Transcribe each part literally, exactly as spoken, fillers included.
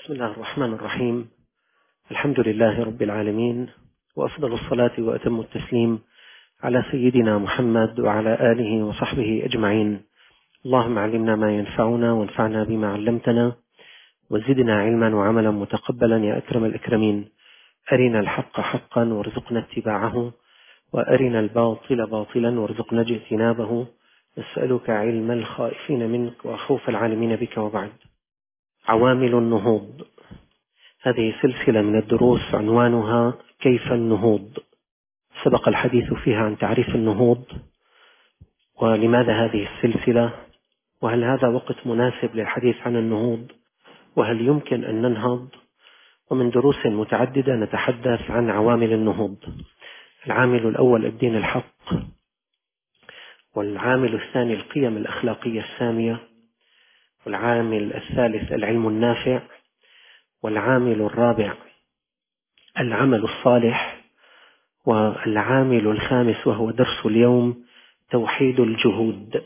بسم الله الرحمن الرحيم. الحمد لله رب العالمين، وأفضل الصلاة وأتم التسليم على سيدنا محمد وعلى آله وصحبه أجمعين. اللهم علمنا ما ينفعنا وانفعنا بما علمتنا وزدنا علما وعملا متقبلا يا أكرم الأكرمين. أرنا الحق حقا وارزقنا اتباعه، وأرنا الباطل باطلا وارزقنا اجتنابه. نسألك علم الخائفين منك وخوف العالمين بك. وبعد. عوامل النهوض. هذه سلسلة من الدروس عنوانها كيف النهوض. سبق الحديث فيها عن تعريف النهوض ولماذا هذه السلسلة، وهل هذا وقت مناسب للحديث عن النهوض، وهل يمكن أن ننهض. ومن دروس متعددة نتحدث عن عوامل النهوض. العامل الأول الدين الحق، والعامل الثاني القيم الأخلاقية السامية، والعامل الثالث العلم النافع، والعامل الرابع العمل الصالح، والعامل الخامس وهو درس اليوم توحيد الجهود.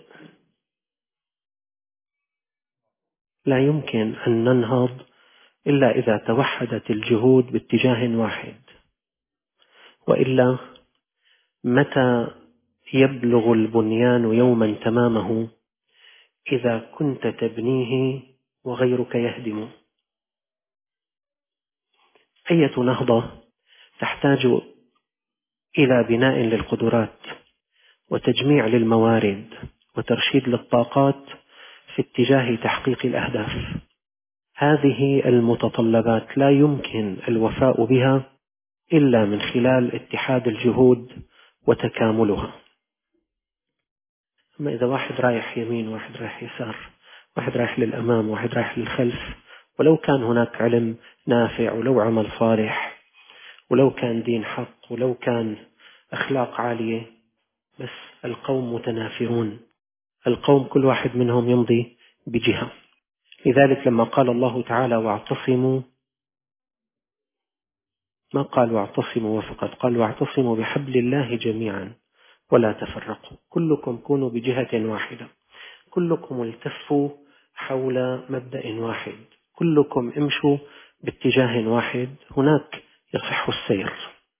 لا يمكن أن ننهض إلا إذا توحدت الجهود باتجاه واحد، وإلا متى يبلغ البنيان يوما تمامه إذا كنت تبنيه وغيرك يهدم؟ أية نهضة تحتاج إلى بناء للقدرات وتجميع للموارد وترشيد للطاقات في اتجاه تحقيق الأهداف. هذه المتطلبات لا يمكن الوفاء بها إلا من خلال اتحاد الجهود وتكاملها. أما إذا واحد رايح يمين واحد رايح يسار، واحد رايح للأمام واحد رايح للخلف، ولو كان هناك علم نافع ولو عمل صالح ولو كان دين حق ولو كان أخلاق عالية، بس القوم متنافرون، القوم كل واحد منهم يمضي بجهة. لذلك لما قال الله تعالى واعتصموا، ما قال واعتصموا فقط، قال واعتصموا بحبل الله جميعا ولا تفرقوا، كلكم كونوا بجهة واحدة، كلكم التفوا حول مبدأ واحد، كلكم امشوا باتجاه واحد، هناك يصح السير.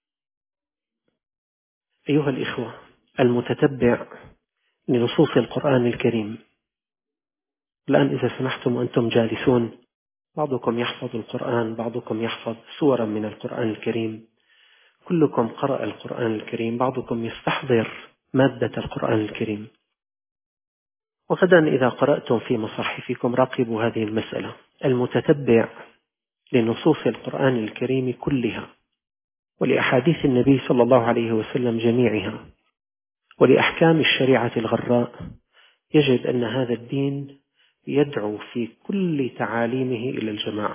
أيها الإخوة، المتتبع لنصوص القرآن الكريم، الآن إذا سمحتم وأنتم جالسون، بعضكم يحفظ القرآن، بعضكم يحفظ سورا من القرآن الكريم، كلكم قرأ القرآن الكريم، بعضكم يستحضر مادة القرآن الكريم. وغدا إذا قرأتم في مصاحفكم راقبوا هذه المسألة. المتتبع لنصوص القرآن الكريم كلها، ولأحاديث النبي صلى الله عليه وسلم جميعها، ولأحكام الشريعة الغراء، يجد أن هذا الدين يدعو في كل تعاليمه إلى الجماعة.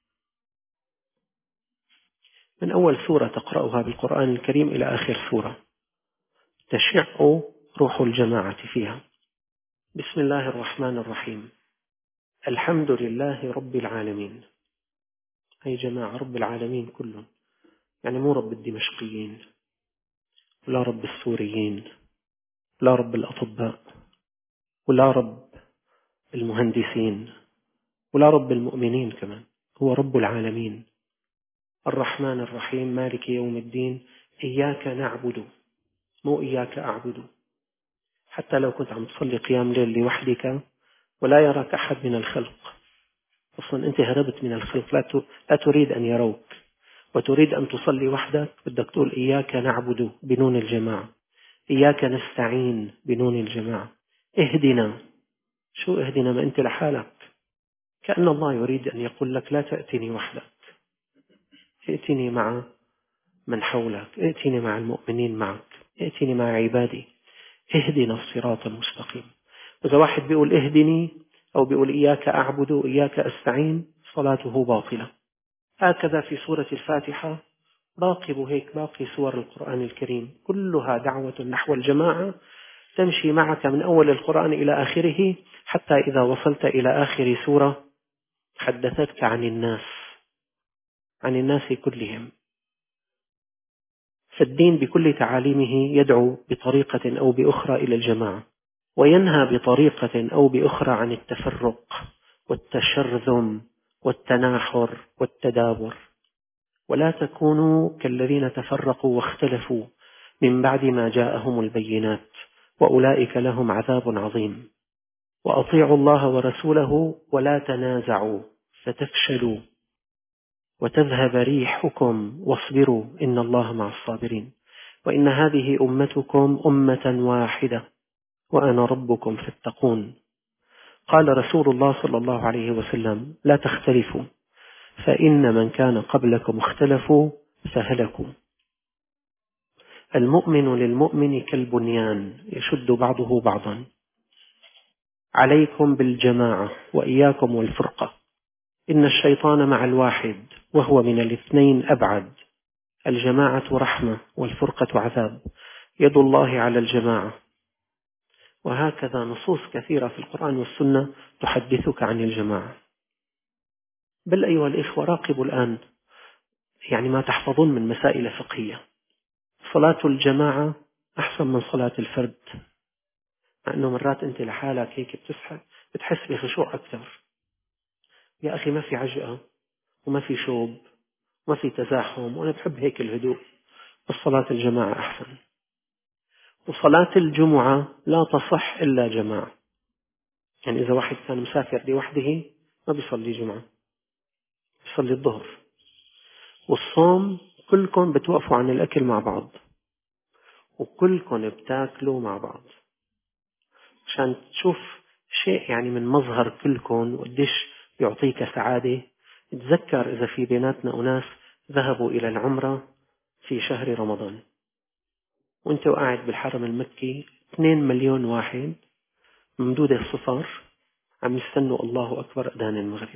من أول سورة تقرأها بالقرآن الكريم إلى آخر سورة تشع روح الجماعة فيها. بسم الله الرحمن الرحيم، الحمد لله رب العالمين. أي جماعة رب العالمين كلهم، يعني مو رب الدمشقيين ولا رب السوريين ولا رب الأطباء ولا رب المهندسين ولا رب المؤمنين، كمان هو رب العالمين. الرحمن الرحيم مالك يوم الدين، إياك نعبد مو إياك أعبد. حتى لو كنت عم تصلي قيام ليل لوحدك ولا يراك أحد من الخلق، أصلا أنت هربت من الخلق، لا تريد أن يروك وتريد أن تصلي وحدك، بدك تقول إياك نعبد بنون الجماعة، إياك نستعين بنون الجماعة، اهدنا. شو اهدنا؟ ما أنت لحالك. كأن الله يريد أن يقول لك لا تأتني وحدك، ائتني مع من حولك، ائتني مع المؤمنين معك، ائتني مع عبادي، اهدنا الصراط المستقيم. إذا واحد بيقول اهدني أو بيقول إياك أعبد وإياك أستعين، صلاته باطلة. هكذا في سورة الفاتحة، راقبوا هيك باقي سور القرآن الكريم كلها دعوة نحو الجماعة، تمشي معك من أول القرآن إلى آخره، حتى إذا وصلت إلى آخر سورة حدثتك عن الناس، عن الناس كلهم. فالدين بكل تعاليمه يدعو بطريقة أو بأخرى إلى الجماعة، وينهى بطريقة أو بأخرى عن التفرق والتشرذم والتناحر والتدابر، ولا تكونوا كالذين تفرقوا واختلفوا من بعد ما جاءهم البينات وأولئك لهم عذاب عظيم. وأطيعوا الله ورسوله ولا تنازعوا فتفشلوا وتذهب ريحكم واصبروا إن الله مع الصابرين. وإن هذه أمتكم أمة واحدة وأنا ربكم فاتقون. قال رسول الله صلى الله عليه وسلم: لا تختلفوا فإن من كان قبلكم اختلفوا فهلكوا. المؤمن للمؤمن كالبنيان يشد بعضه بعضا. عليكم بالجماعة وإياكم والفرقة، إن الشيطان مع الواحد وهو من الاثنين أبعد. الجماعة رحمة والفرقة عذاب، يد الله على الجماعة. وهكذا نصوص كثيرة في القرآن والسنة تحدثك عن الجماعة. بل أيها الإخوة، راقبوا الآن يعني ما تحفظون من مسائل فقهية. صلاة الجماعة أحسن من صلاة الفرد، مع أنه مرات أنت لحالك هيك بتحس بخشوع أكثر. يا أخي ما في عجقة وما في شوب وما في تزاحم، وأنا بحب هيك الهدوء. الصلاة الجماعة أحسن. وصلاة الجمعة لا تصح إلا جماعة. يعني إذا واحد كان مسافر لوحده ما بيصلي جمعة، بيصلي الظهر. والصوم كلكم بتوقفوا عن الأكل مع بعض وكلكم بتاكلوا مع بعض، عشان تشوف شيء يعني من مظهر كلكم وقديش يعطيك سعادة. تذكر إذا في بيناتنا أناس ذهبوا إلى العمرة في شهر رمضان وانت قاعد بالحرم المكي، اثنين مليون واحد ممدودة الصفار عم يستنوا الله أكبر أذان المغرب.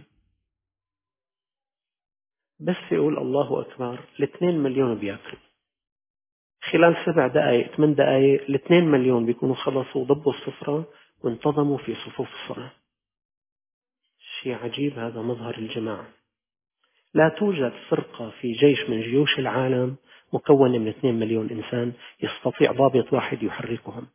بس يقول الله أكبر الاثنين مليون بياكلوا. خلال سبع دقائق ثمان دقائق الاثنين مليون بيكونوا خلصوا ضبوا الصفرة وانتظموا في صفوف الصلاة. شيء عجيب، هذا مظهر الجماعة. لا توجد فرقة في جيش من جيوش العالم مكونة من اثنين مليون إنسان يستطيع ضابط واحد يحركهم.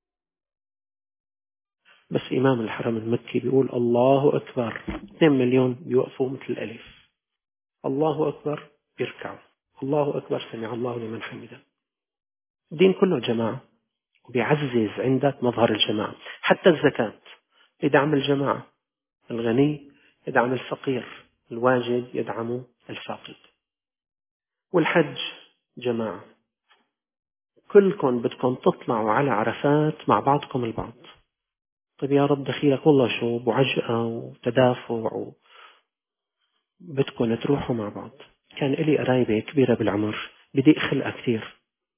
بس إمام الحرم المكي بيقول الله أكبر، اثنين مليون بيوقفوا مثل الألف. الله أكبر بيركعوا، الله أكبر سمع الله لمن حمده. الدين كله جماعة، وبيعزز عندك مظهر الجماعة. حتى الزكاة يدعم الجماعة، الغني يدعم الفقير، الواجد يدعم الفاقد. والحج جماعة، كلكم بدكم تطلعوا على عرفات مع بعضكم البعض. طيب يا رب دخيلك والله شوب وعجقة وتدافع وبدكم تروحوا مع بعض. كان إلي قرايبة كبيرة بالعمر بدي خلقة كثير.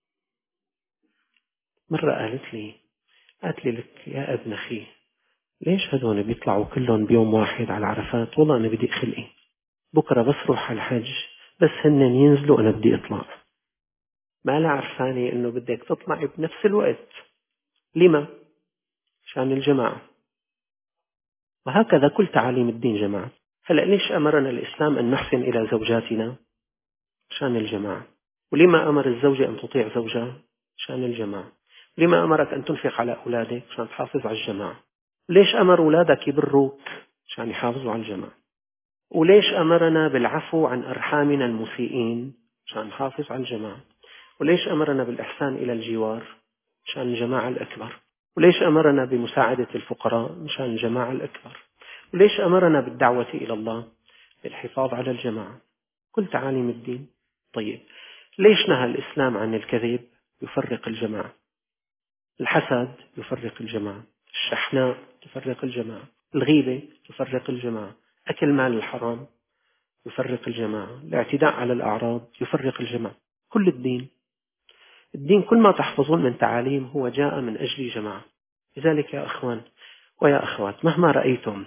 مرة قالت لي قالت لي لك يا ابن أخي، ليش هدول بيطلعوا كلهم بيوم واحد على عرفات؟ والله أنا بدي خلقي بكرة بس روح على الحج، بس هن ينزلوا أنا بدي أطلع. ما لا عرفاني إنه بدك تطلعي بنفس الوقت. لما؟ شان الجماعة. وهكذا كل تعاليم الدين جماعة. هلأ ليش أمرنا الإسلام أن نحسن إلى زوجاتنا؟ شان الجماعة. ولما أمر الزوجة أن تطيع زوجها؟ شان الجماعة. لما أمرك أن تنفق على أولادك؟ عشان تحافظ على الجماعة. ليش أمر أولادك يبروك؟ عشان يحافظوا على الجماعة. وليش أمرنا بالعفو عن أرحامنا المسيئين؟ عشان نحافظ على الجماعة. وليش أمرنا بالإحسان إلى الجوار؟ عشان الجماعة الأكبر. وليش أمرنا بمساعدة الفقراء؟ عشان الجماعة الأكبر. وليش أمرنا بالدعوة إلى الله؟ للحفاظ على الجماعة. كل تعاليم الدين. طيب ليش نهى الإسلام عن الكذب؟ يفرق الجماعة. الحسد يفرق الجماعة. الشحناء تفرق الجماعة. الغيبة تفرق الجماعة. أكل مال الحرام يفرق الجماعة. الاعتداء على الأعراض يفرق الجماعة. كل الدين الدين كل ما تحفظون من تعاليم هو جاء من أجل جماعة. لذلك يا أخوان ويا أخوات، مهما رأيتم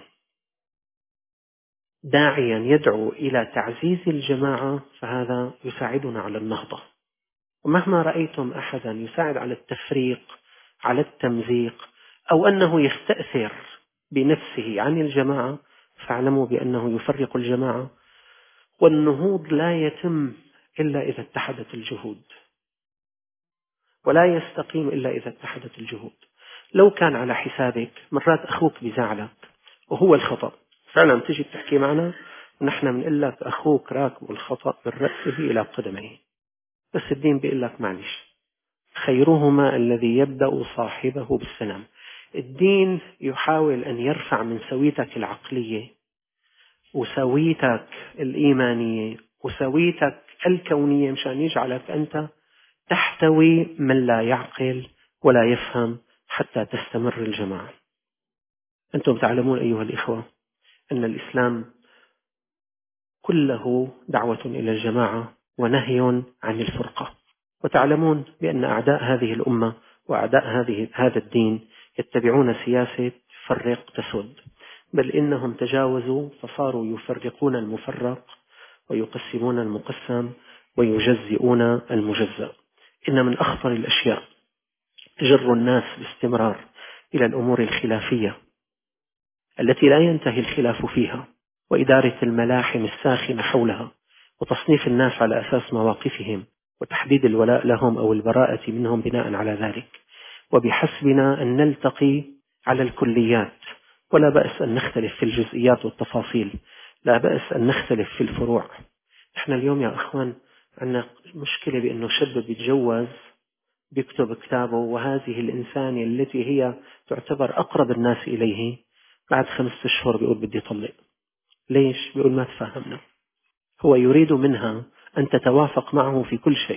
داعيا يدعو إلى تعزيز الجماعة فهذا يساعدنا على النهضة. ومهما رأيتم أحدا يساعد على التفريق، على التمزيق، أو أنه يستأثر بنفسه عن الجماعة، فاعلموا بأنه يفرق الجماعة. والنهوض لا يتم إلا إذا اتحدت الجهود، ولا يستقيم إلا إذا اتحدت الجهود. لو كان على حسابك، مرات أخوك بزعلك وهو الخطأ، فعلا تجي بتحكي معنا ونحن بنقول لك أخوك راكب الخطأ من رأسه إلى قدميه، بس الدين بيقول لك معلش، خيرهما الذي يبدأ صاحبه بالسلام. الدين يحاول أن يرفع من سويتك العقلية وسويتك الإيمانية وسويتك الكونية مشان يجعلك أنت تحتوي من لا يعقل ولا يفهم حتى تستمر الجماعة. أنتم تعلمون أيها الإخوة أن الإسلام كله دعوة إلى الجماعة ونهي عن الفرقة، وتعلمون بأن أعداء هذه الأمة وأعداء هذه هذا الدين يتبعون سياسة فرق تسد، بل إنهم تجاوزوا فصاروا يفرقون المفرق ويقسمون المقسم ويجزئون المجزأ. إن من أخطر الأشياء تجر الناس باستمرار إلى الأمور الخلافية التي لا ينتهي الخلاف فيها، وإدارة الملاحم الساخنة حولها، وتصنيف الناس على أساس مواقفهم، وتحديد الولاء لهم أو البراءة منهم بناء على ذلك. وبحسبنا أن نلتقي على الكليات، ولا بأس أن نختلف في الجزئيات والتفاصيل، لا بأس أن نختلف في الفروع. إحنا اليوم يا أخوان عندنا مشكلة بأنه شاب بيتجوز بيكتب كتابه، وهذه الإنسانة التي هي تعتبر أقرب الناس إليه بعد خمسة أشهر بيقول بدي طلق. ليش؟ بيقول ما تفاهمنا. هو يريد منها أن تتوافق معه في كل شيء.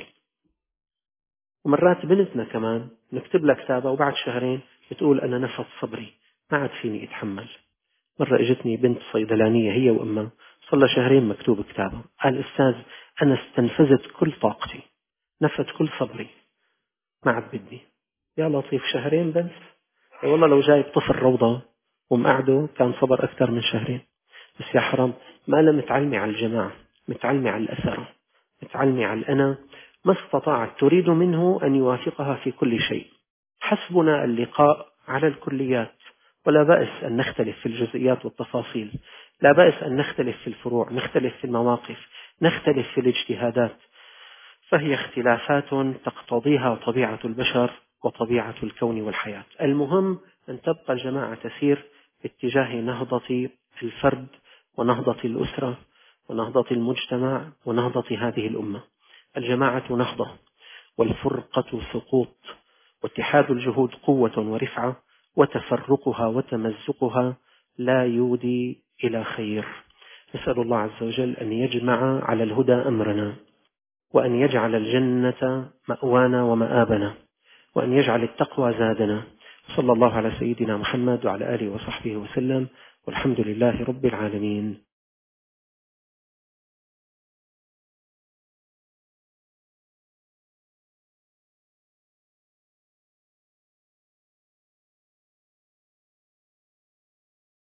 ومرات بنتنا كمان نكتب لها كتابة وبعد شهرين بتقول أنا نفذ صبري، ما عاد فيني أتحمل. مرة اجتني بنت صيدلانية هي وأمها صار لها شهرين مكتوب كتابة، قال أستاذ أنا استنفذت كل طاقتي، نفذ كل صبري، ما عاد بدي. يا لطيف، شهرين بس؟ والله لو جايب طفل روضة ومقعده كان صبر أكثر من شهرين. بس يا حرام، ما لم متعلمي على الجماعة، متعلمي على الأثر، متعلمي على الأنا، ما استطاعت تريد منه أن يوافقها في كل شيء. حسبنا اللقاء على الكليات، ولا بأس أن نختلف في الجزئيات والتفاصيل، لا بأس أن نختلف في الفروع، نختلف في المواقف، نختلف في الاجتهادات، فهي اختلافات تقتضيها طبيعة البشر وطبيعة الكون والحياة. المهم أن تبقى الجماعة تسير باتجاه نهضة الفرد ونهضة الأسرة ونهضة المجتمع ونهضة هذه الأمة. الجماعة نهضة، والفرقة سقوط، واتحاد الجهود قوة ورفعة، وتفرقها وتمزقها لا يودي إلى خير. نسأل الله عز وجل أن يجمع على الهدى أمرنا، وأن يجعل الجنة مأوانا ومآبنا، وأن يجعل التقوى زادنا. صلى الله على سيدنا محمد وعلى آله وصحبه وسلم، والحمد لله رب العالمين.